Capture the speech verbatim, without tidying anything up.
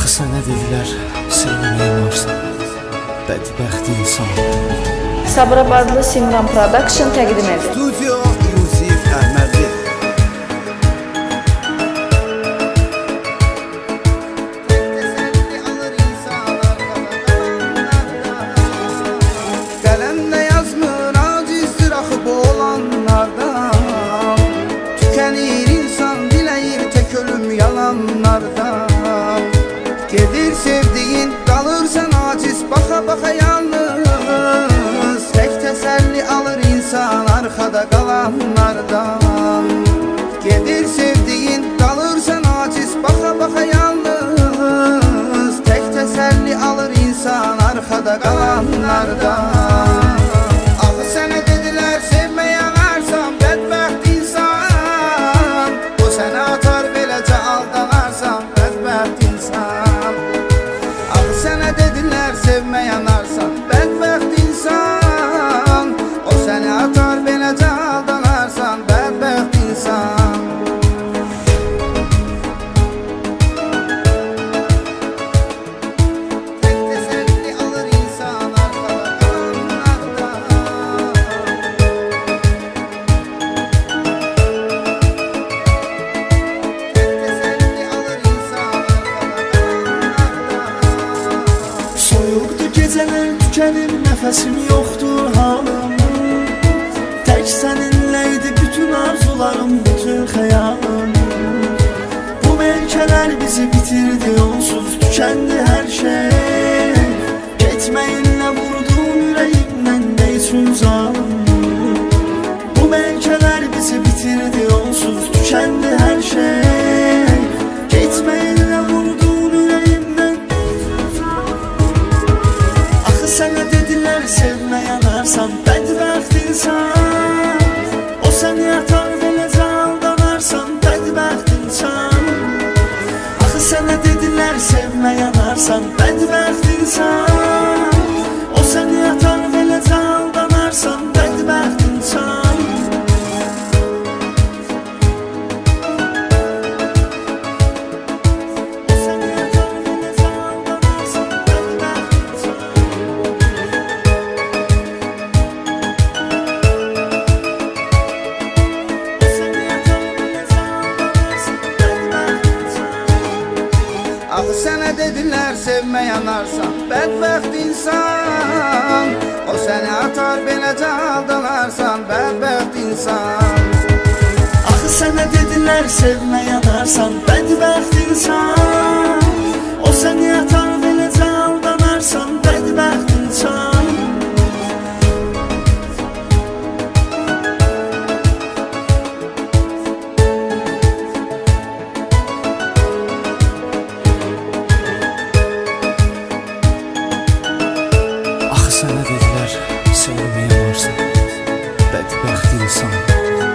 Axı sənə dedilər, sevməyə varsan, bədbəxt insan. Sabirabadlı Simran Production təqdim edir. Studio Yusif Əhmədi. Qələmlə yazmır acizdir axı bu olanlardan. Tükənir insan, diləyir tək ölüm yalanlardan. Gedir sevdiyin, qalırsan aciz, baxa-baxa yalnız. Tək təsəlli alır insan arxada qalanlardan. Gedir sevdiyin, qalırsan aciz, baxa-baxa yalnız. Tək təsəlli alır insan arxada qalanlardan. Axı sənə dedilər, sevməyə varsan, bədbəxt insan. O sənə atar, beləcə aldanarsan, bədbəxt insan. Axı sənə dedilər, sevməyə yanarsan, bədbəxt insan. O səni atar, beləcə aldanarsan, bədbəxt insan. Tək təsəlli alır insan arxada qalanlardan. Tək təsəlli alır insan arxada qalanlardan. Soyuqdur gecələr, tükənir nəfəsim, yoxdur halım. Tək səninlə idi bütün arzularım, bütün xəyalım. Bu məlkələr bizi bitirdi, onsuz tükəndi hər şey. Getməyinlə vurdun ürəyimdən, nə üçün zalım. Bu məlkələr bizi bitirdi, onsuz tükəndi hər şey. Getməyinlə vurdun ürəyimdən, nə üçün zalım. Axı sənə dedilər, sevmə yanarsan, bədbəxt insan. O səni atar, beləcə aldanarsan, bədbəxt insan. Axı sənə dedilər, sevmə yanarsan, bədbəxt insan. O səni atar, beləcə aldanarsan, bədbəxt insan. O səni atar, beləcə aldanarsan, bədbəxt insan. Axı sənə dedilər, sevmə yanarsan, bədbəxt insan. O səni atar, beləcə aldanarsan, bədbəxt insan. Axı sənə dedilər, sevmə yanarsan, bədbəxt insan. O səni atar, beləcə aldanarsan, bədbəxt insan. Axı sənə dedilər, sevməyə varsan, bədbəxt insan.